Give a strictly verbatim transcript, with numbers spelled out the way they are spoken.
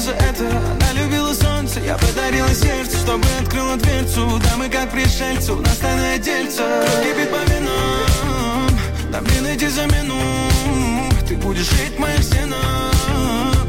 же это? Она любила солнце, я подарила сердце, чтобы открыла дверцу. Да мы как пришельцы, у нас тайное дельце. Кровь кипит по венам, нам не найти замену. Ты будешь жить в моих стенах.